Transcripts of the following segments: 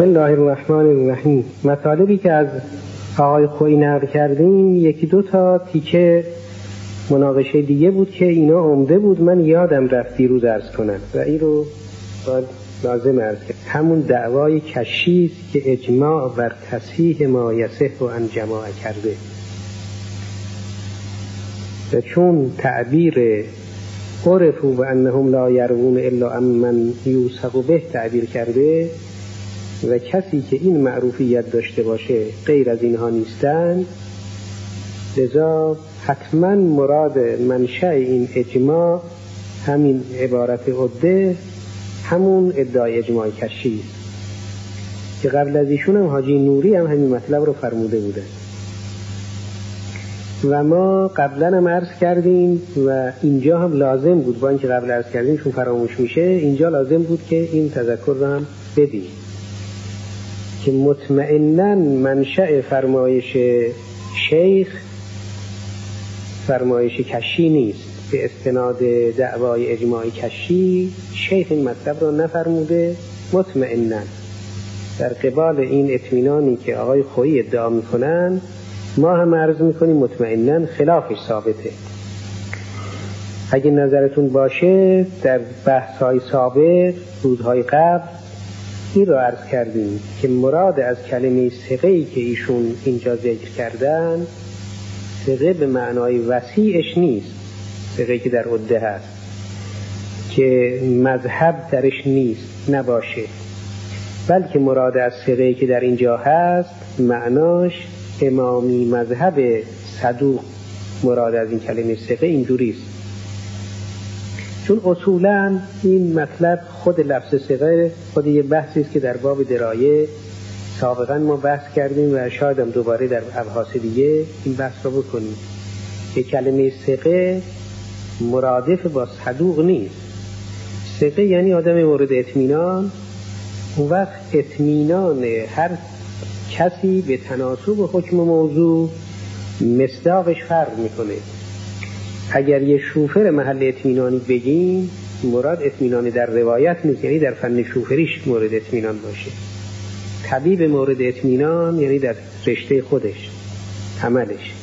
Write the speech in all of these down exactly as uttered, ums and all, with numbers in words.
بسم الله الرحمن الرحیم. مطالبی که از آقای خویی نقل کردیم یکی دو تا تیکه مناقشه دیگه بود که اینا عمده بود، من یادم رفت دیروز عرض کنم و این رو باید لازم عرض کرد. همون دعوای کشی است که اجماع بر تصحیح ما یصح و ان جماع کرده و چون تعبیر عرفوا و انهم لا یروون الا امن یوثق به تعبیر کرده و کسی که این معروفیت داشته باشه غیر از اینها نیستند، لذا حتما مراد منشأ این اجماع همین عبارت عده همون ادعای اجماع کشی است که قبل از ایشون هم حاجی نوری هم همین مطلب رو فرموده بودن و ما قبلا هم عرض کردیم و اینجا هم لازم بود، با اینکه قبل عرض کردیم چون فراموش میشه اینجا لازم بود که این تذکر رو هم بدیم که مطمئناً منشأ فرمایش شیخ فرمایش کشی نیست. به استناد دعوای اجماع کشی شیخ این مطلب رو نفرموده. مطمئناً در قبال این اطمینانی که آقای خویی ادعا میکنن ما هم عرض میکنیم مطمئناً خلافش ثابته. اگه نظرتون باشه در بحث‌های سابق روزهای قبل این رو عرض کردیم که مراد از کلمه ثقه‌ای که ایشون اینجا ذکر کردن ثقه به معنای وسیعش نیست، ثقه‌ای که در عده هست که مذهب درش نیست نباشه، بلکه مراد از ثقه‌ای که در اینجا هست معناش امامی مذهب صدوق. مراد از این کلمه ثقه اینجوری است، چون اصولاً این مطلب خود لفظ ثقه خود یه بحثی است که در باب درایه سابقاً ما بحث کردیم و شاید هم دوباره در ابحاث دیگه این بحث رو بکنیم که کلمه ثقه مرادف با صدوق نیست. ثقه یعنی آدم مورد اطمینان. اون وقت اطمینان هر کسی به تناسب حکم موضوع مصداقش فرق میکنه. اگر یه شوفر محل اطمینانی بگیم مراد اطمینان در روایت نیست، یعنی در فن شوفریش مورد اطمینان باشه. طبیب مورد اطمینان یعنی در رشته خودش عملش.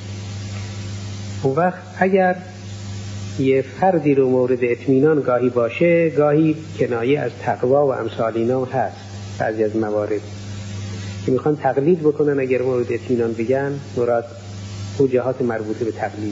اون وقت اگر یه فردی رو مورد اطمینان گاهی باشه گاهی کنایه از تقوا و امثال اینا هست. بعضی از موارد که میخوان تقلید بکنن اگر مورد اطمینان بگن مراد او جهات مربوطه به تقلید.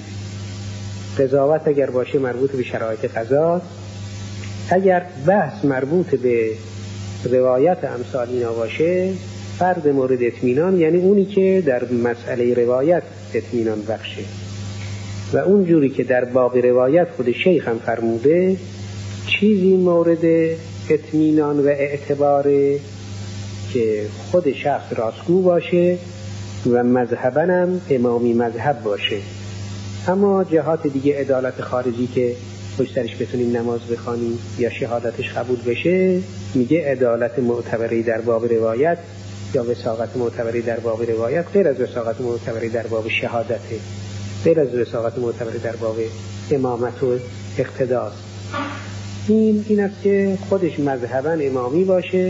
قضاوت اگر باشه مربوط به شرایط قضا. اگر بحث مربوط به روایت امثال اینا باشه فرد مورد اطمینان یعنی اونی که در مسئله روایت اطمینان بخشه و اونجوری که در باب روایت خود شیخ هم فرموده چیزی مورد اطمینان و اعتباره که خود شخص راستگو باشه و مذهباً هم امامی مذهب باشه. اما جهات دیگه عدالت خارجی که پشت سرش بتونیم نماز بخوانیم یا شهادتش قبول بشه میگه عدالت معتبری در باب روایت یا وثاقت معتبری در باب روایت غیر از وثاقت معتبری در باب شهادته، غیر از وثاقت معتبری در باب امامت و اقتداست. این این است که خودش مذهباً امامی باشه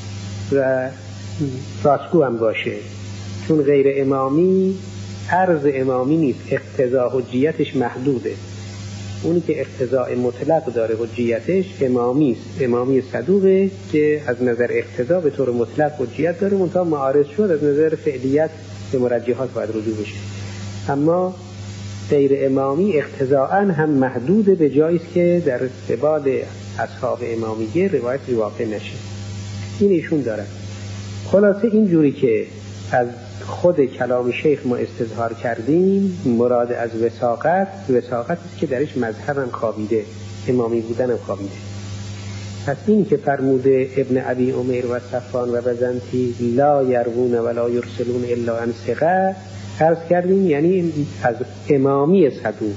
و راستگو هم باشه، چون غیر امامی عرض امامی نیست، اقتضا حجیتش محدوده. اونی که اقتضاء مطلق داره حجیتش امامی است، امامی صدوقه که از نظر اقتضا به طور مطلق حجیت داره، منتها معارض شد از نظر فعلیت به مرجحات باید رجوع بشه. اما غیر امامی اقتضاءً هم محدوده به جاییست که در قبال اصحاب امامیه روایت واقع نشه. این ایشون داره. خلاصه اینجوری که از خود کلام شیخ ما استظهار کردیم مراد از وثاقت وثاقت است که درش مذهب هم خوابیده، امامی بودن هم خوابیده. پس این که فرموده ابن ابی عمیر و صفان و بزنتی لا یروون ولا یرسلون الا عن ثقه عرض کردیم یعنی از امامی صدوق.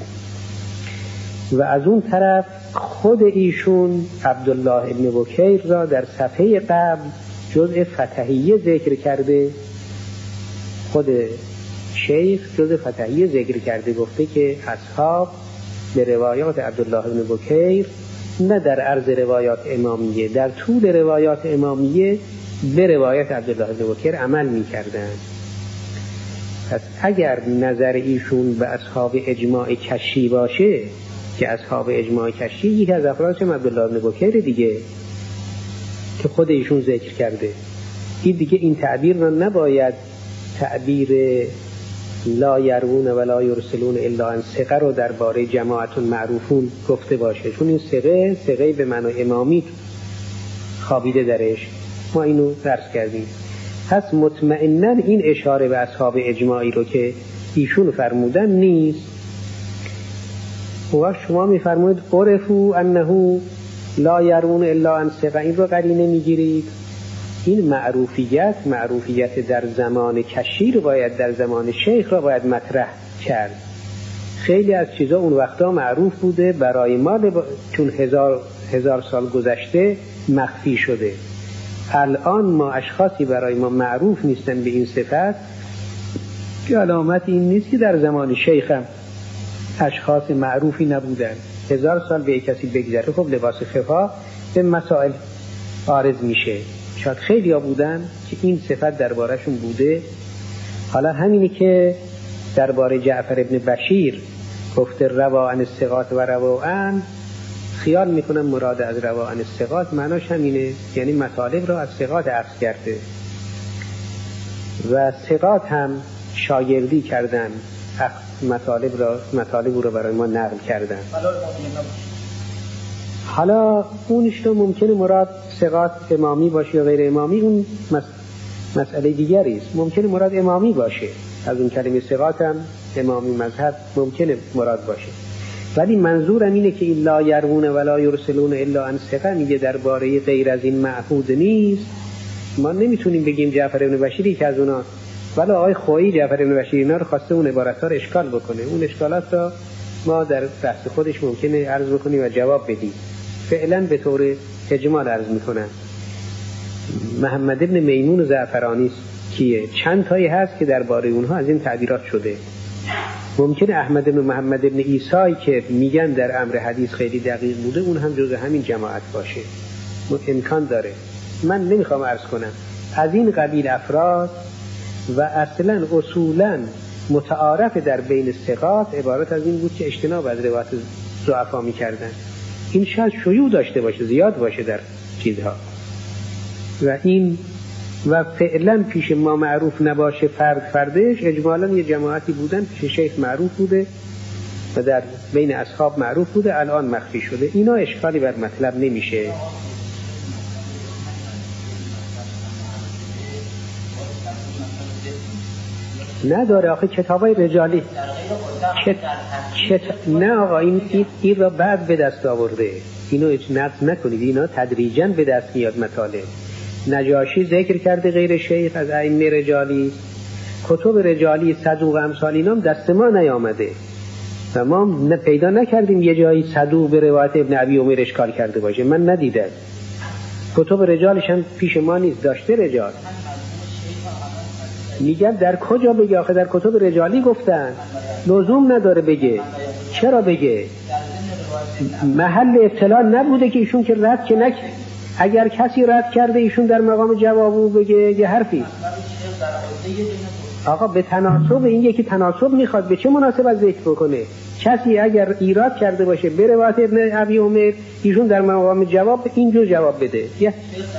و از اون طرف خود ایشون عبدالله ابن بکیر را در صفحه قبل جزء فتحیه ذکر کرده. خود شیخ جزء فتحیه ذکر کرده، گفته که اصحاب به روایات عبدالله ابن بکیر نه در عرض روایات امامیه، در طول روایات امامیه به روایت عبدالله بن بکر عمل میکردن. پس اگر نظر ایشون به اصحاب اجماع کشی باشه، که اصحاب اجماع کشی یک از افرادش عبدالله بن بکر دیگه که خود ایشون ذکر کرده، این دیگه این تعبیر رو نباید تعبیر لا یرون ولا یرسلون الا عن ثقه رو درباره جماعتون معروفون گفته باشه، چون این ثقه ثقه به معنای امامی خوابیده درش، ما اینو درس کردیم. پس مطمئناً این اشاره به اصحاب اجماعی رو که ایشون فرمودن نیست. و شما میفرمایید عرفو انه لا یرون الا عن ثقه، این رو قرینه میگیرید. این معروفیت معروفیت در زمان کشی رو باید در زمان شیخ رو باید مطرح کرد. خیلی از چیزا اون وقتا معروف بوده، برای ما با... چون هزار هزار سال گذشته مخفی شده. الان ما اشخاصی برای ما معروف نیستن به این صفت که علامت این نیست که در زمان شیخ هم اشخاص معروفی نبودن. هزار سال به کسی بگذره خب لباس خفا به مسائل عارض میشه. شاید خیلی ها بودن که این صفت دربارشون بوده. حالا همینی که درباره جعفر ابن بشیر گفته روا عن الثقات و روا عن، خیال میکنم مراد از روا عن الثقات معناش همینه، یعنی مطالب رو از ثقات اخذ کرده و ثقات هم شاگردی کردن، مطالب رو مطالب رو برای ما نقل کردن. حالا اونش تو ممکنه مراد ثقات امامی باشه یا غیر امامی، اون مس... مسئله دیگری است. ممکنه مراد امامی باشه، از اون کلمه ثقات هم امامی مذهب ممکنه مراد باشه، ولی منظورم اینه که الا یرون ولا یرسلون الا عن ثقه میگه درباره غیر از این معهود نیست. ما نمیتونیم بگیم جعفر ابن بشیری که از اونا، ولی آقای خویی جعفر ابن بشیر اینا رو خواسته اون عبارت‌ها رو اشکال بکنه. اون اشکالات رو ما در بحث خودش ممکنه عرض بکنیم و جواب بدیم. فعلا به طور اجمال عرض میکنم محمد ابن میمون زعفرانی کیه؟ چند تایی هست که درباره اونها از این تعبیرات شده. ممکنه احمد ابن محمد ابن عیسی که میگن در امر حدیث خیلی دقیق بوده، اون هم جزء همین جماعت باشه، امکان داره. من نمیخوام عرض کنم از این قبیل افراد و اصلا اصولا متعارف در بین ثقات عبارت از این بود که اجتناب از روایت ضعفا میکردن. این شاید شیوع داشته باشه، زیاد باشه در چیزها، و این و فعلا پیش ما معروف نباشه فرد فردش، اجمالا یه جماعتی بودن پیش شیخ معروف بوده و در بین اصحاب معروف بوده، الان مخفی شده. اینا اشکالی بر مطلب نمیشه. نداره آخه کتابای رجالی کت... کت... نه آقا این این, این را بعد به دست آورده، اینو هیچ نقص نکنید، اینا تدریجاً به دست میاد مطالب. نجاشی ذکر کرده غیر شیخ از ائمه رجالی، کتب رجالی صدوق امثال اینا دست ما نیامده و ما پیدا نکردیم یه جایی صدوق به روایت ابن ابی عمر اشکال کرده باشه، من ندیدم. کتب رجالش هم پیش ما نیست، داشته رجال. میگن در کجا بگه؟ آخه در کتب رجالی گفتن، لزوم نداره بگه. چرا بگه؟ محل اطلاع نبوده که ایشون که رد که نک اگر کسی رد کرده ایشون در مقام جوابو بگه یه حرفی. آقا به تناسب این یکی تناسب میخواد، به چه مناسبت ذکر بکنه؟ کسی اگر ایراد کرده باشه به روایت ابن ابی عمر، ایشون در مقام جواب اینجور جواب بده. یه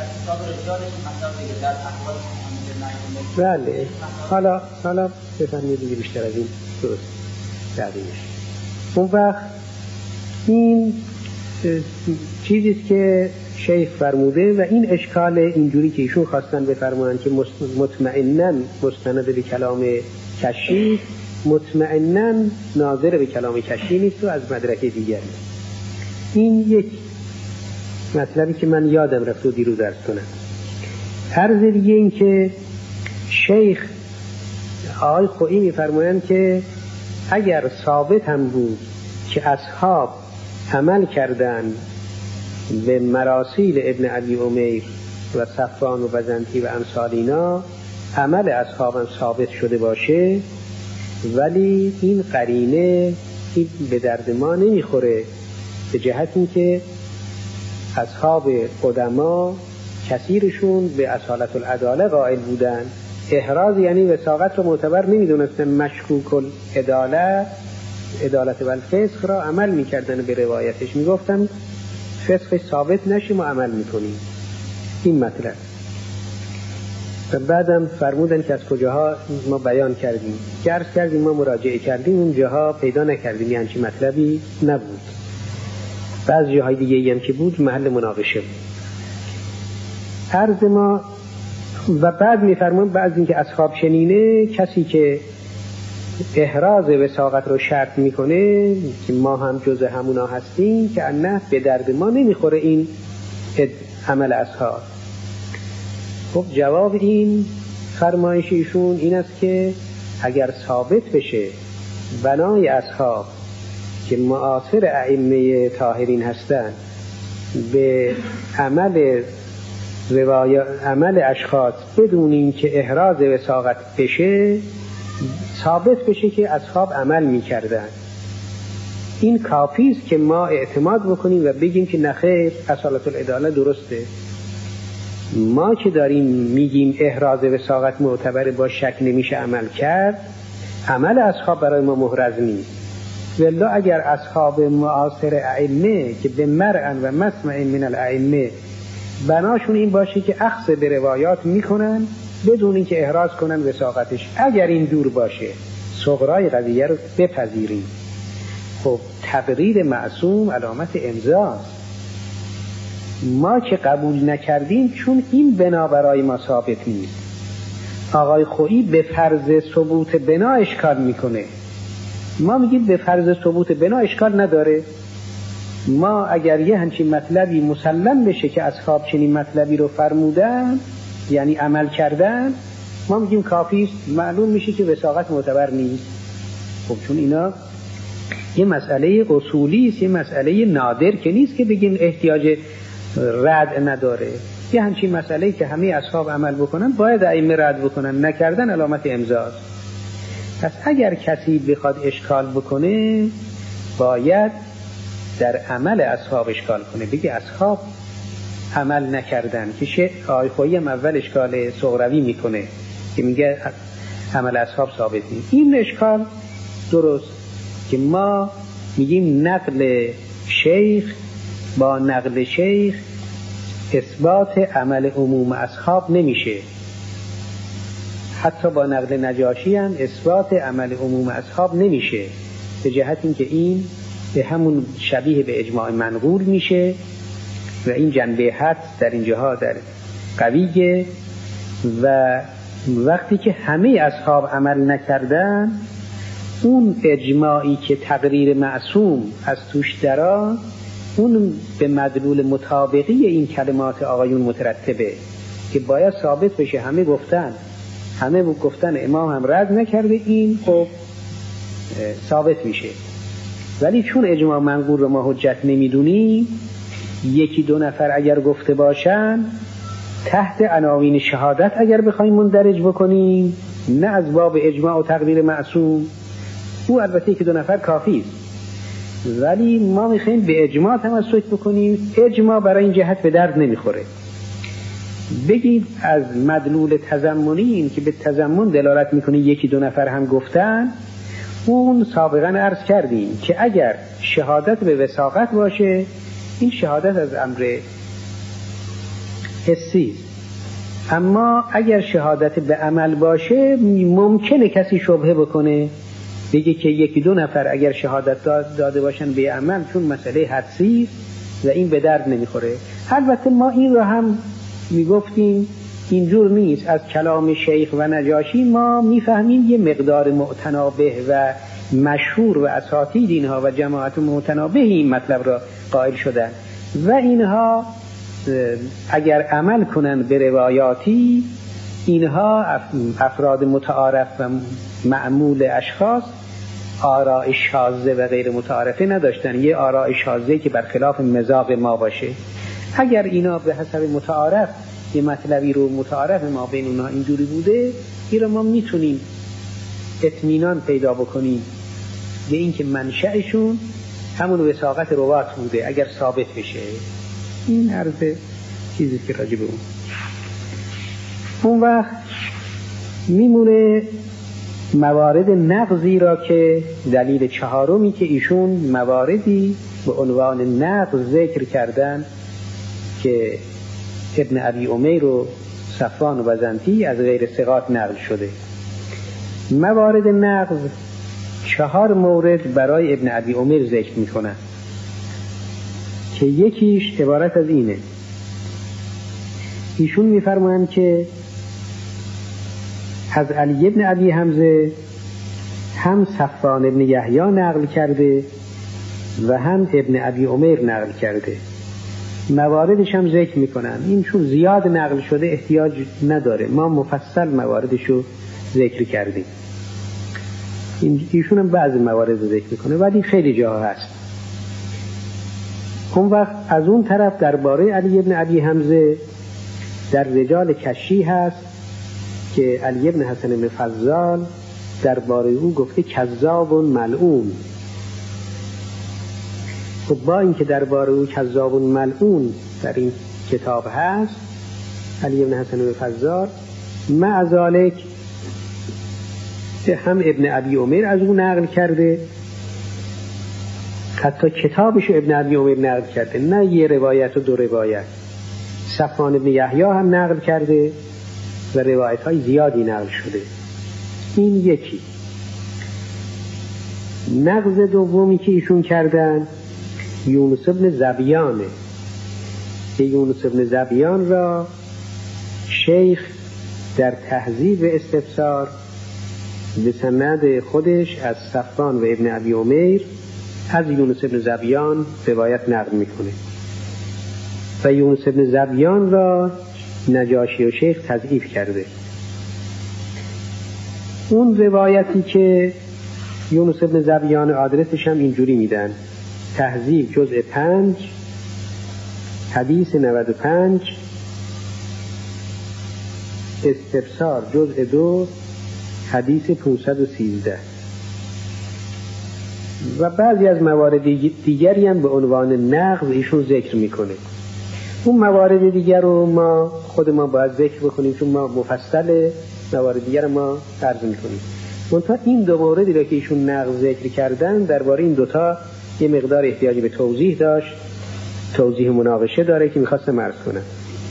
بله. حالا حالا بفرمایید دیگه بیشتر از این درست دقیقش. اون وقت این چیزیست که شیخ فرموده و این اشکال اینجوری که ایشون خواستن بفرمایند که مطمئناً مستند به کلام کشی، مطمئناً ناظر به کلام کشی نیست و از مدرک دیگری. این یک مطلبی که من یادم رفت و دیروز درس کنم. عرض دیگه این که شیخ آقای خویی میفرمایند که اگر ثابت هم بود که اصحاب عمل کردن به مراسیل ابن ابی عمر و صفوان و بزنطی و امثال اینا، عمل اصحاب هم ثابت شده باشه، ولی این قرینه این به درد ما نمیخوره، به جهت این که اصحاب قدما کثیرشون به اصالت العداله قائل بودن. احراز یعنی وثاقت رو معتبر نمیدونستن، مشکوک العداله عدالت و الفسق را عمل میکردن به روایتش، میگفتن فسقش ثابت نشیم و عمل میکنیم. این مطلب. و بعدم فرمودن که از کجاها ما بیان کردیم، عرض کردیم ما مراجعه کردیم، اون جاها پیدا نکردیم یعنی چی مطلبی نبود. بعضی جاهای دیگه هم که بود محل مناقشه بود. عرض ما و بعد میفرمون بعضی این که اصحاب چنینه، کسی که احراز وثاقت رو شرط میکنه که ما هم جز همونا هستیم که نه به درد ما نمیخوره این عمل اصحاب. خب جواب این فرمایش ایشون این است که اگر ثابت بشه بنای اصحاب که معاصر ائمه طاهرین هستند به عمل روایت عمل اشخاص بدون این که احراز وثاقت بشه، ثابت بشه که اصحاب عمل میکردن، این کافی است که ما اعتماد بکنیم و بگیم که نخیر اصالت العداله درسته. ما که داریم میگیم احراز وثاقت معتبر با شک نمیشه عمل کرد، عمل اصحاب برای ما محرز نیست. ولی اگر اصحاب معاصر ائمه که به مرعن و مسمع من الائمه بناشون این باشه که اخذ به روایات میکنن بدون این که احراز کنن وثاقتش، اگر این دور باشه صغرای قضیه رو بپذیریم. خب تقریر معصوم علامت امضاست. ما که قبول نکردیم چون این بنا برای ما ثابت نیست. آقای خویی به فرض ثبوت بنا اشکال میکنه، ما میگیم به فرض ثبوت بنا اشکال نداره. ما اگر یه همچین مطلبی مسلم بشه که اصحاب چنین مطلبی رو فرمودن یعنی عمل کردن، ما میگیم کافی است، معلوم میشه که وثاقت معتبر نیست. خب چون اینا یه مسئله اصولی است، یه مسئله نادر که نیست که بگیم احتیاج رد نداره. یه همچین مسئله که همه اصحاب عمل بکنن باید ائمه رد بکنن، نکردن علامت امضاست. پس اگر کسی بخواد اشکال بکنه باید در عمل اصحاب اشکال کنه، بگه اصحاب عمل نکردن، که شه آقای خویی هم اول اشکال صغروی میکنه که میگه عمل اصحاب ثابت نیست. این اشکال درست که ما میگیم نقل شیخ با نقل شیخ اثبات عمل عموم اصحاب نمیشه، حتی با نقل نجاشی هم اثبات عمل عموم اصحاب نمیشه، به جهت اینکه این به همون شبیه به اجماع منقول میشه و این جنبه حد در اینجاها در قویه. و وقتی که همه اصحاب عمل نکردن، اون اجماعی که تقریر معصوم از توش درآمد اون به مدلول مطابقی این کلمات آقایون مترتبه که باید ثابت بشه. همه گفتن همه گفتن امام هم رد نکرده، این خب ثابت میشه. ولی چون اجماع منقول رو ما حجت نمیدونیم، یکی دو نفر اگر گفته باشن تحت عناوین شهادت اگر بخوایم مندرج بکنیم، نه از باب اجماع و تقریر معصوم، او البته که دو نفر کافی است، ولی ما میخوایم به اجماع تمسک بکنیم. اجماع برای این جهت به درد نمیخوره. بگید از مدلول تضمنی این که به تضمن دلالت میکنه یکی دو نفر هم گفتن، اون سابقا عرض کردیم که اگر شهادت به وثاقت باشه، این شهادت از امر حسی، اما اگر شهادت به عمل باشه ممکنه کسی شبهه بکنه، بگه که یکی دو نفر اگر شهادت داده باشن به عمل چون مسئله حدسی و این به درد نمیخوره. البته ما این رو هم میگفتیم اینجور نیست. از کلام شیخ و نجاشی ما میفهمیم یه مقدار معتنابه و مشهور و اساتید اینها و جماعت معتنابه این مطلب را قائل شدن و اینها اگر عمل کنن به روایاتی، اینها افراد متعارف و معمول اشخاص آراء شاذه و غیر متعارفه نداشتن، یه آراء شاذه که برخلاف مذاق ما باشه. اگر اینا به حسب متعارف یه مطلبی رو متعارف ما بین اونها اینجوری بوده، این رو ما میتونیم اطمینان پیدا بکنیم به این که منشأشون همون وثاقت روات بوده اگر ثابت بشه. این عرض چیزی که راجع به اون. اون وقت میمونه موارد نقضی را که دلیل چهارمی که ایشون مواردی به عنوان نقض ذکر کردن که ابن ابی امیر و صفوان و بزنطی از غیر ثقات نقل شده. موارد نقض چهار مورد برای ابن ابی امیر ذکر میکنن که یکیش عبارت از اینه. ایشون میفرمایند که از علی ابن ابی حمزه هم صفوان ابن یحیی نقل کرده و هم ابن ابی امیر نقل کرده. مواردش هم ذکر میکنن. این چون زیاد نقل شده احتیاج نداره، ما مفصل مواردشو ذکر کردیم. ایشون هم بعضی موارد ذکر میکنه ولی خیلی جاها هست. اون وقت از اون طرف درباره علی ابن ابی حمزه در رجال کشی هست که علی ابن حسن ابن فضال درباره او گفته کذاب و ملعون. خب با اینکه درباره او کذاب و ملعون در این کتاب هست علی ابن حسن ابن فضال، مع ذالک هم ابن ابی امیر از او نقل کرده، حتی کتابشو ابن ابی امیر نقل کرده، نه یه روایت و دو روایت. صفوان ابن یحیی هم نقل کرده و روایت های زیادی نقل شده. این یکی. نقض دومی که ایشون کردن یونس ابن زبیانه که یونس ابن زبیان را شیخ در تهذیب استفسار به سند خودش از صفوان و ابن ابی امیر از یونس ابن زبیان روایت نقل میکنه و یونس ابن زبیان را نجاشی و شیخ تضعیف کرده. اون روایتی که یونس ابن زبیان آدرسش هم اینجوری میدن: تهذیب جزء پنج، حدیث نود و پنج، استفسار جزء دو، حدیث پانصد و سیزده. و بعضی از موارد دیگری هم به عنوان نقض ایشون ذکر میکنه. اون موارد دیگر رو ما خود ما باید ذکر بکنیم چون ما مفصل موارد دیگر ما عرض میکنیم. منتها این دو موردی رو که ایشون نقض ذکر کردن درباره این دوتا یه مقدار احتیاج به توضیح داشت، توضیح مناقشه داره که میخواستم عرض کنم.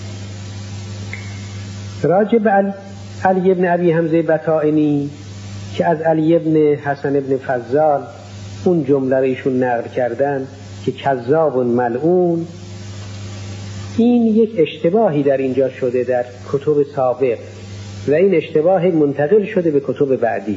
راجع به علی ابن ابی حمزه بطائنی که از علی ابن حسن ابن فضال اون جمله رو ایشون نقل کردن که کذاب و ملعون، این یک اشتباهی در اینجا شده در کتب سابق و این اشتباه منتقل شده به کتب بعدی.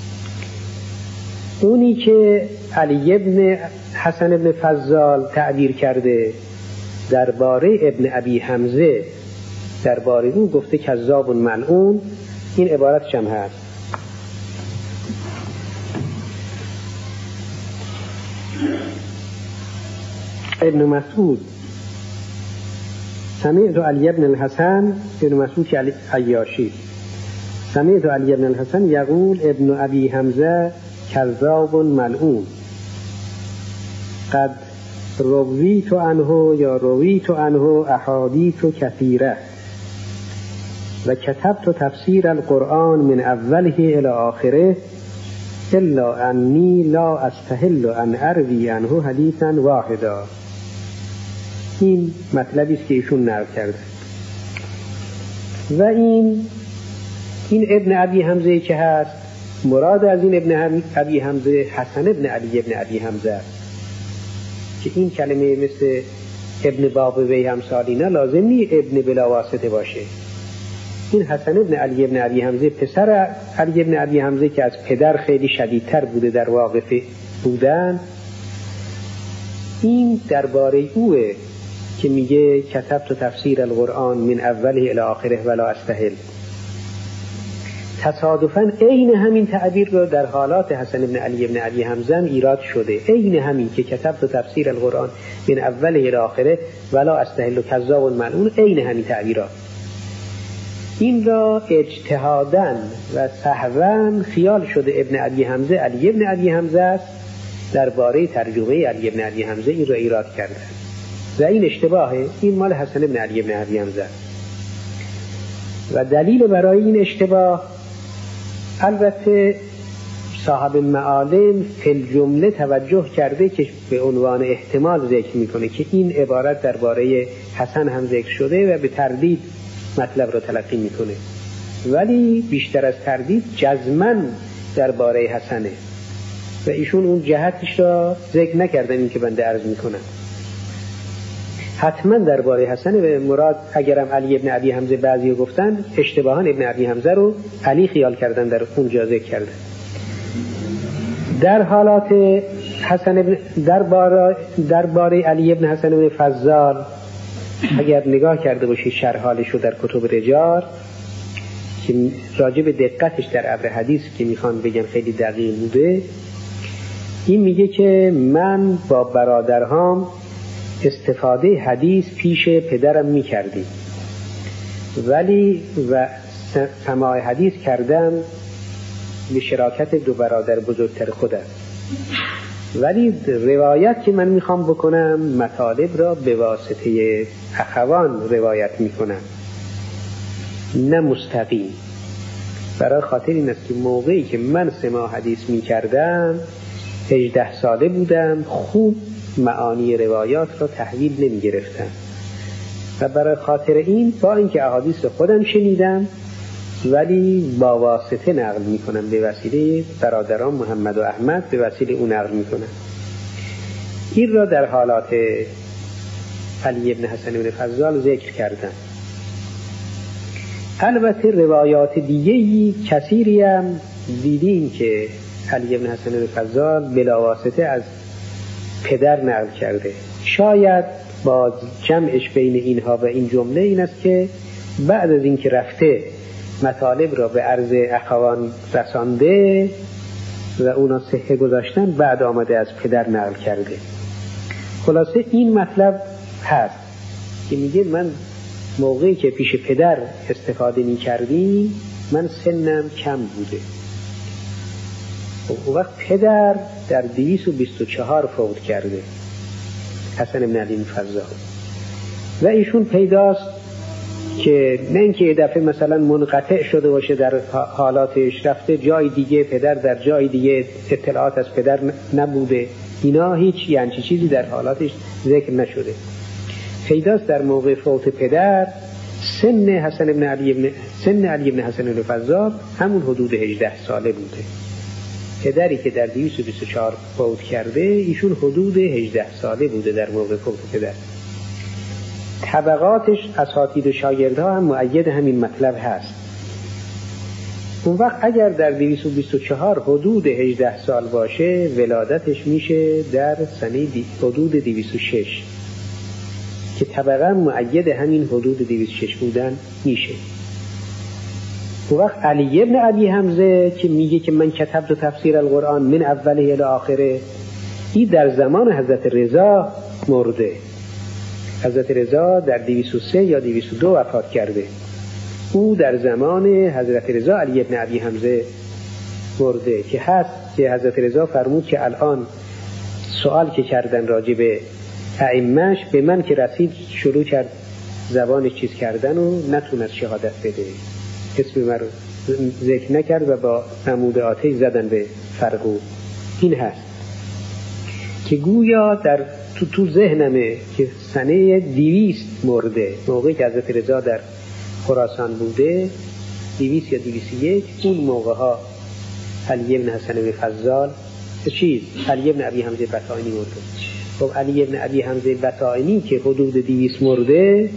اونی که علی ابن حسن ابن فضال تعبیر کرده درباره ابن ابی حمزه، درباره او گفته کذاب و ملعون، این عبارتش هم هست: ابن مسعود سمعت علی ابن الحسن، ابن مسعود که علی عیاشی، سمعت علی ابن الحسن یقول ابن ابی حمزه کذاب ملعون قد رویت عنه یا رویت عنه احادیث کثیره و کتبت تفسیر القرآن من اوله الى آخره الا انی لا استحل ان اروی عنه حدیثا واحدا. این مطلبی است که ایشون نقل کرده. و این این ابن ابی حمزه که هست، مراد از این ابن ابی حمزه حسن ابن علی ابن ابی حمزه است که این کلمه مثل ابن باب وی همسالی نه، لازم نی ابن بلا واسطه باشه. این حسن ابن علی ابن ابی حمزه پسر علی ابن ابی حمزه که از پدر خیلی شدیدتر بوده در واقف بودن، این درباره اوه که میگه کتبت تفسیر القرآن من اوله الی آخره ولا استحل. تصادفاً عین همین تعبیر رو در حالات حسن ابن علی ابن ابی حمزه ایراد شده، عین همین که کتبت تفسیر القرآن من اوله الی آخره ولا استحل و کذاب و ملعون، عین همین تعبیرات. این را اجتهاداً و سهواً خیال شده ابن ابی حمزه علی ابن ابی حمزه است، درباره ترجمه علی ابن ابی حمزه این را ایراد کرده. و این اشتباهه. این مال حسن بن علی بن ابی حمزه و دلیل برای این اشتباه، البته صاحب معالم فی الجمله توجه کرده که به عنوان احتمال ذکر میکنه که این عبارت درباره حسن هم ذکر شده و به تردید مطلب را تلقی میکنه، ولی بیشتر از تردید جزماً درباره حسنه و ایشون اون جهتش را ذکر نکردن. این که بنده عرض میکنم حتما درباره حسنه و مراد اگرم علی ابن ابی حمزه بعضی گفتن، اشتباهان ابن ابی حمزه رو علی خیال کردن در اونجا ذکر کردن. در حالات حسن ابن درباره درباره علی ابن حسن ابن فضال اگر نگاه کرده باشید شرح حالش رو در کتب رجال که راجع به دقتش در ابر حدیث که میخوان بگن خیلی دقیق بوده، این میگه که من با برادرهام استفاده حدیث پیش پدرم میکردیم، ولی و سماع حدیث کردم به شراکت دو برادر بزرگتر خودم، ولی روایت که من میخوام بکنم مطالب را به واسطه اخوان روایت میکنم نه مستقیم. برای خاطر این است که موقعی که من سماع حدیث میکردم هجده ساله بودم، خوب معانی روایات را تحویل نمی گرفتم و برای خاطر این با اینکه احادیث خودم شنیدم ولی با واسطه نقل می کنم، به وسیله برادران محمد و احمد به وسیله اون نقل می کنم. این را در حالات علی ابن حسن ابن فضال ذکر کردم. البته روایات دیگه‌ای کثیری هم دیدیم که علی ابن حسن ابن فضال بلا واسطه از پدر نقل کرده. شاید با جمعش بین اینها و این جمله این است که بعد از اینکه رفته مطالب را به عرض اخوان رسانده و اونا صحه گذاشتن، بعد آمده از پدر نقل کرده. خلاصه این مطلب هست که میگه من موقعی که پیش پدر استفاده می کردیم من سنم کم بوده. اون وقت پدر در دویست و بیست و چهار فوت کرده، حسن بن علی فضال، و ایشون پیداست که نه اینکه یه دفعه مثلا منقطع شده باشه در حالاتش، رفته جای دیگه، پدر در جای دیگه، اطلاعات از پدر نبوده، اینا هیچ یعنی چیزی در حالاتش ذکر نشده. پیداست در موقع فوت پدر سن حسن بن علی بن سن علی بن حسن بن فضال همون حدود هجده ساله بوده. پدری که در دویست و بیست و چهار فوت کرده ایشون حدود هجده ساله بوده در موقع فوت پدر. طبقاتش اساتید و شاگردها هم مؤید همین مطلب هست. اون وقت اگر در دویست و بیست و چهار حدود هجده سال باشه ولادتش میشه در سنه حدود دویست و شش که طبقا مؤید همین حدود دویست و شش بودن میشه. اون وقت علی ابن ابی حمزه که میگه که من کتبت تفسیر القرآن من اوله الی آخره، این در زمان حضرت رضا مرده. حضرت رضا در دویست و سه یا دویست و دو وفات کرده. او در زمان حضرت رضا علی ابن ابی حمزه مرده که هست که حضرت رضا فرمود که الان سوال که کردن راجع به ائمه‌اش به من که رسید شروع کرد زبانش چیز کردن و نتونست شهادت بده، اسم من رو ذکر نکرد و با عمود آتش زدن به فرقو. این هست که گویا در تو, تو ذهنمه که سنه دویست مرده، موقعی که حضرت رضا در خراسان بوده، دویست یا دویست و یک، اون موقع ها علی ابن حسن بن فضال چیز علی ابن ابی حمزه بطائنی مرده. خب علی ابن ابی حمزه بطائنی که حدود دویست مرده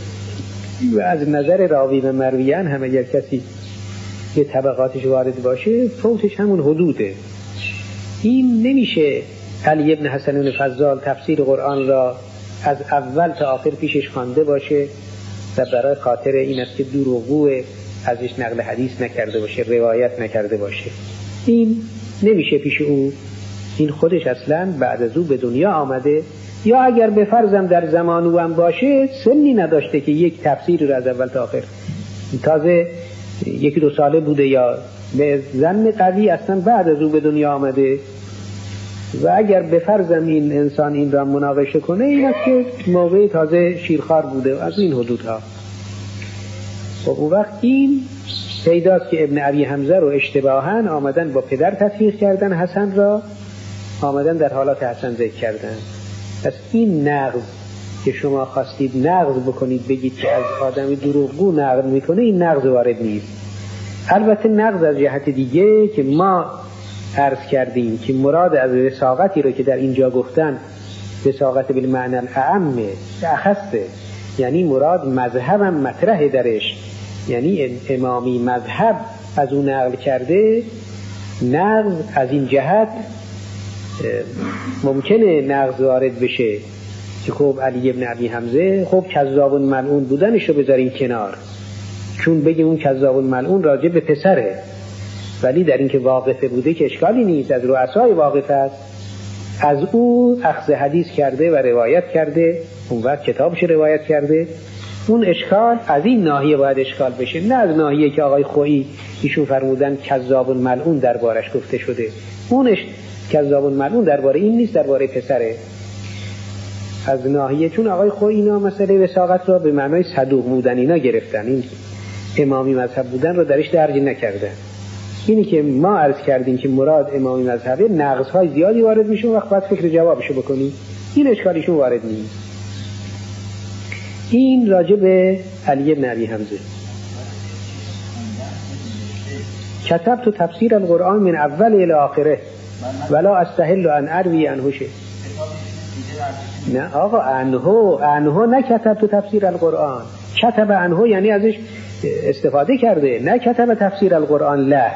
و از نظر راوی و مرویان هم اگر کسی یه طبقاتش وارد باشه فوتش همون حدوده. این نمیشه علی ابن حسن بن فضال تفسیر قرآن را از اول تا آخر پیشش خوانده باشه و برای خاطر این است که دور وقوع ازش نقل حدیث نکرده باشه، روایت نکرده باشه. این نمیشه پیش او. این خودش اصلا بعد از او به دنیا آمده، یا اگر به فرضم در زمان او هم باشه سنی نداشته که یک تفسیر رو از اول تا آخر، تازه یکی دو ساله بوده، یا به ظن قوی اصلا بعد از او به دنیا آمده و اگر به فرضم این انسان این را مناقشه کنه، این است که موقع تازه شیرخوار بوده از این حدودها. خب اون وقت این پیداست که ابن ابی حمزه رو اشتباهاً آمدن با پدر تفریق کردن، حسن را آمدن در حالات حسن ذکر کردن. پس این نقض که شما خواستید نقض بکنید، بگید که از آدم دروغگو نقض میکنه، این نقض وارد نیست. البته نقض از جهت دیگه که ما عرض کردیم که مراد از وساقتی رو که در اینجا گفتن، وساقت بالمعنی الاعم اخصه، یعنی مراد مذهب هم مطرح درش، یعنی امامی مذهب از اون نقل کرده. نقض از این جهت ممکنه نقض وارد بشه که خب علی ابن ابی حمزه خب کذاب ملعون بودنش رو بذارین کنار، چون بگیم اون کذاب ملعون راجع به پسره، ولی در این که واقفه بوده که اشکالی نیست، از رؤسای واقف است، از او اخذ حدیث کرده و روایت کرده، اون وقت کتابش روایت کرده. اون اشکال از این ناحیه باید اشکال بشه، نه از ناحیه که آقای خویی ایشون فرمودن کذاب ملعون دربارش گفته شده. اونش کذاب ملعون درباره این نیست، درباره پسره. از ناحیه چون آقای خویی اینا مسئله وساقت را به معنای صدوق بودن اینا گرفتن، این امامی مذهب بودن رو درش درج نکردن. اینی که ما عرض کردیم که مراد امامی مذهبه، نقص‌های زیادی وارد میشه، وقت باید فکر جوابشو بکنی، این اشکالیشون وارد نیست. این راجع به علی بن ابی حمزه. کتبت تفسیر القرآن من اول الی آخره ولا استحل ان اروی عنه شیء. نه آقا، عنه عنه نه کتبت تفسیر القرآن، کتب عنه یعنی ازش استفاده کرده، نه کتب تفسیر القرآن. لا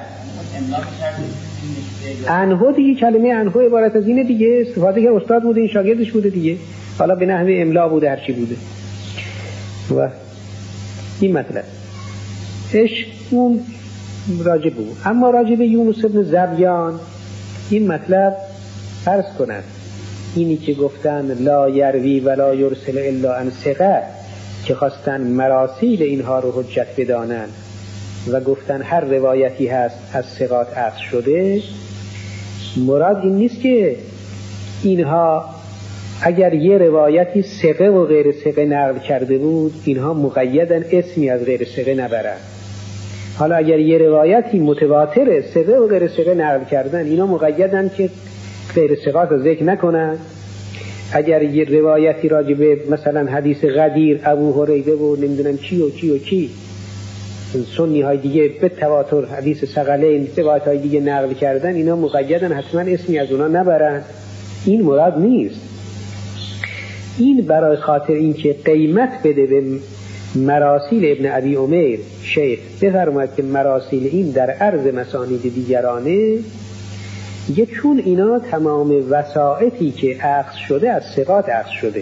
عنه دیگه، کلمه عنه عبارت از اینه دیگه، استفاده که استاد بوده، این شاگردش بوده دیگه، حالا به نحوه املا بوده، هرچی بوده. و این مطلب اش اون راجب بود. اما راجب یونس بن زبیان این مطلب فرض کنند، اینی که گفتن لا یروی ولا یرسل الا عن ثقه، که خواستن مراسیل اینها رو حجت بدانن و گفتن هر روایتی هست از ثقات اخذ شده، مراد این نیست که اینها اگر یه روایتی ثقه و غیر ثقه نقل کرده بود، اینها مقیدن اسمی از غیر ثقه نبرن. حالا اگر یه روایتی متواتره ثقه و غیر ثقه نقل کردن، اینا مقیدن که غیر ثقات رو ذکر نکنن. اگر یه روایتی راجبه مثلا حدیث غدیر ابو هریره و نمیدونم چی و چی و چی سنی های دیگه به تواتر حدیث ثقلین روایت های دیگه نقل کردن، اینا مقیدن حتما اسمی از اونا نبرن. این مراد نیست. این برای خاطر این که قیمت بده به مراسیل ابن ابی عمیر، شیخ بفرماید که مراسیل این در عرض مسانید دیگرانه، یه چون اینا تمام وسائطی که اخذ شده از ثقات اخذ شده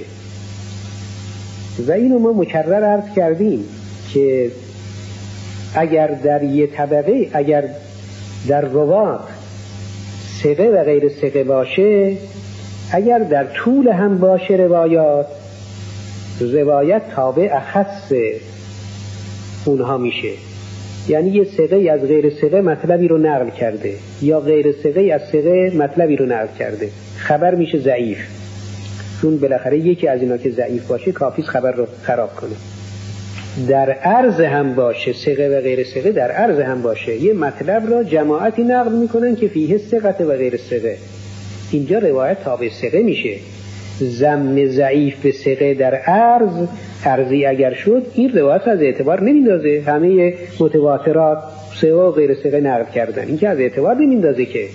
و اینو ما مکرر عرض کردیم که اگر در یه طبقه، اگر در روات ثقه و غیر ثقه باشه، اگر در طول هم باشه روایات، روایت تابع اخص اونها میشه. یعنی یه ثقه از غیر ثقه مطلبی رو نقل کرده یا غیر ثقه از ثقه مطلبی رو نقل کرده، خبر میشه ضعیف، چون بالاخره یکی از اینا که ضعیف باشه کافیست خبر رو خراب کنه. در عرض هم باشه، ثقه و غیر ثقه در عرض هم باشه، یه مطلب را جماعتی نقل میکنن که فیه ثقه و غیر ثقه، اینجا روایت تابع ثقه میشه. ضم ضعیف به ثقه در عرض، عرضی اگر شد، این روایت از اعتبار نمیندازه. همه متواترات ثقه و غیر ثقه نقل کردن، این که از اعتبار نمیندازه، که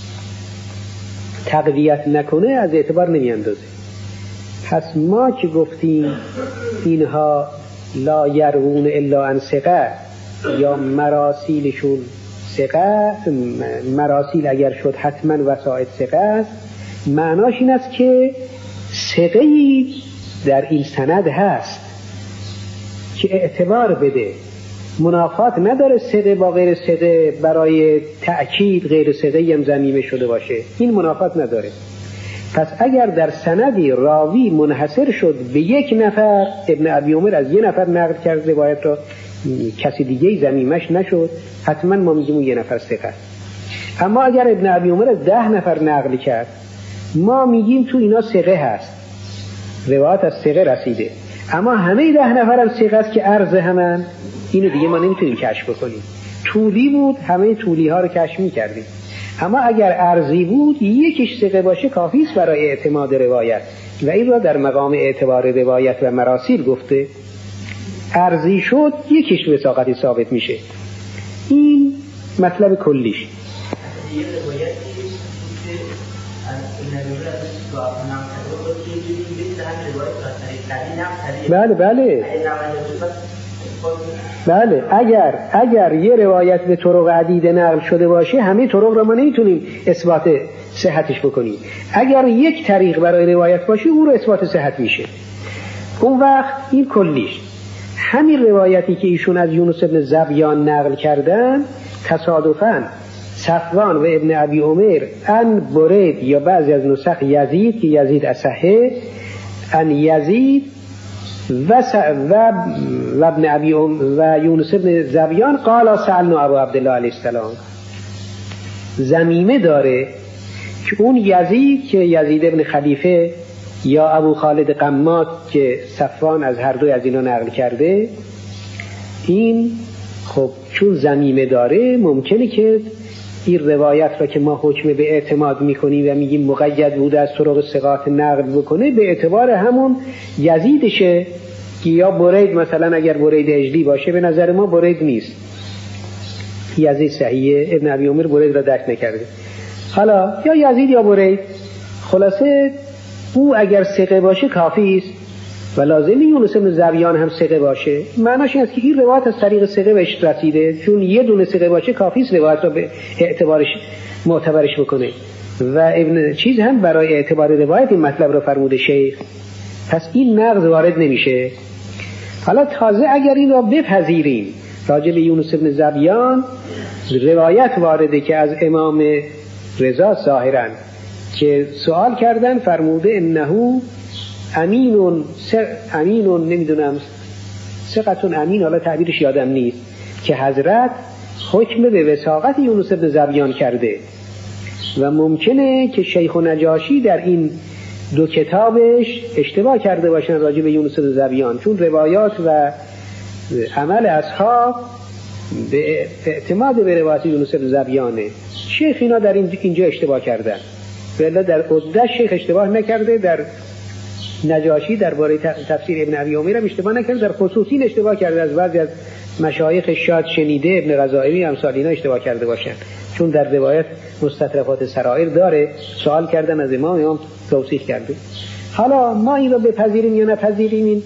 تقویت نکنه از اعتبار نمیاندازه. پس ما که گفتیم اینها لا یروون الا عن ثقه یا مراسیلشون ثقه، مراسیل اگر شد حتما وسائط ثقه است، معناش این است که ثقه‌ای در این سند هست که اعتبار بده، منافات نداره ثقه با غیر ثقه برای تأکید غیر ثقه‌ای هم ضمیمه شده باشه، این منافات نداره. پس اگر در سندی راوی منحصر شد به یک نفر، ابن ابی عمر از یک نفر نقل کرد روایت را، کسی دیگه ضمیمش نشد، حتما ما میگیم یه نفر ثقه. اما اگر ابن ابی عمر از ده نفر نقل کرد ما میگیم تو اینا ثقه هست، روایت از ثقه رسیده، اما همه ده نفر هم ثقه است که عرض همن، اینو دیگه ما نمیتونیم کشف بکنیم. طولی بود همه طولی ها رو کشف میکردیم، اما اگر عرضی بود یکیش ثقه باشه کافی است برای اعتماد روایت، و این را در مقام اعتبار روایت و مراسیل گفته. عرضی شد یکیش وثاقتی ثابت میشه. این مطلب کلیش. بله بله بله اگر اگر یه روایت به طرق عدیده نقل شده باشه همه طرق رو ما نمیتونیم اثبات صحتش بکنیم. اگر یک طریق برای روایت باشه اون رو اثبات صحت میشه. اون وقت این کلیش. همین روایتی که ایشون از یونس بن زبیان نقل کردن تصادفاً صفوان و ابن ابی عمر ان برید یا بعضی از نسخ یزید که یزید اصحه ان یزید و و و ابن ابی و یونس بن زبیان قال سألنا ابو عبدالله علیه السلام. زمیمه داره که اون یزید که یزید ابن خلیفه یا ابو خالد قمات که صفوان از هر دوی از اینا نقل کرده، این خب چون زمیمه داره ممکنه که این روایت را که ما حکم به اعتماد میکنیم و میگیم مقید بوده از طرق ثقات نقل بکنه به اعتبار همون یزیدشه که یا برید، مثلا اگر برید اجلی باشه به نظر ما برید نیست، یزید صحیحه، ابن ابی عمر برید را درک نکرده، حالا یا یزید یا برید، خلاصه او اگر ثقه باشه کافی است و لازمی یونس بن زبیان هم ثقه باشه. معناش این است که این روایت از طریق ثقه بهش رسیده، چون یه دونه ثقه باشه کافی است روایت رو به اعتبارش معتبرش بکنه. و ابن چیز هم برای اعتبار روایت این مطلب رو فرموده شیخ، پس این نقض وارد نمیشه. حالا تازه اگر این را بپذیریم راجع به یونس بن زبیان روایت وارده که از امام رضا ظاهراً که سوال کردن فرموده انه امینون امینون نمیدونم ثقتون امین، حالا تعبیرش یادم نیست، که حضرت حکم به وثاقت یونس بن زبیان کرده و ممکنه که شیخ نجاشی در این دو کتابش اشتباه کرده باشن راجع به یونس بن زبیان، چون روایات و عمل اصحاب به اعتماد به روایت یونس بن زبیانه. شیخ اینا در اینجا اشتباه کردن، ولی در عدد شیخ اشتباه نکرده، در نجاشی درباره تفسیر ابن ابی عمر هم اشتباه نکرده، در خصوصی اشتباه کرده، از بعضی از مشایخ شاد شنیده ابن رضائمی امثال اینا اشتباه کرده باشن، چون در روایت مستطرفات سرائر داره، سوال کردن از امام، امام توصیح کرده. حالا ما این رو بپذیریم یا نپذیریم، این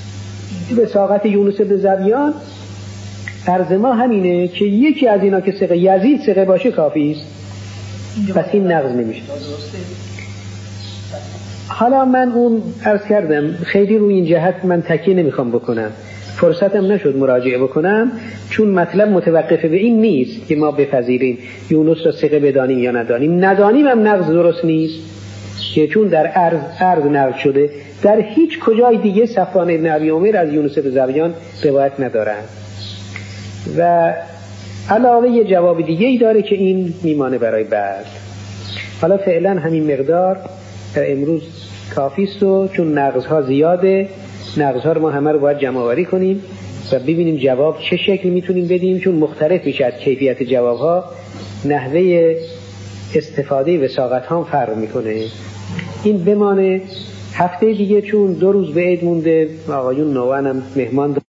وثاقت یونس بن زبیان عرض ما همینه که یکی از اینا که ثقه یزید ثقه باشه کافی است، پس این نقض نمیشه. حالا من اون عرض کردم خیلی روی این جهت من تکیه نمیخوام بکنم، فرصتم نشد مراجعه بکنم، چون مطلب متوقف به این نیست که ما بپذیریم یونس را ثقه بدانیم یا ندانیم. ندانیم هم نقض درست نیست، که چون در عرض عرض نقل شده، در هیچ کجای دیگه صفوان ابن ابی عمر از یونس بن زبیان روایت ندارن. و علاوه یه جواب دیگه ای داره که این میمانه برای بعد. حالا فعلا همین مقدار امروز کافی است، و چون نقض‌ها زیاده، نقض‌ها رو ما همه رو باید جمع آوری کنیم و ببینیم جواب چه شکل میتونیم بدیم، چون مختلف میشه از کیفیت جواب‌ها، نحوه استفاده وثاقت ها فرق میکنه. این بمانه. هفته دیگه چون دو روز به عید مونده، آقایون نوان هم مهمان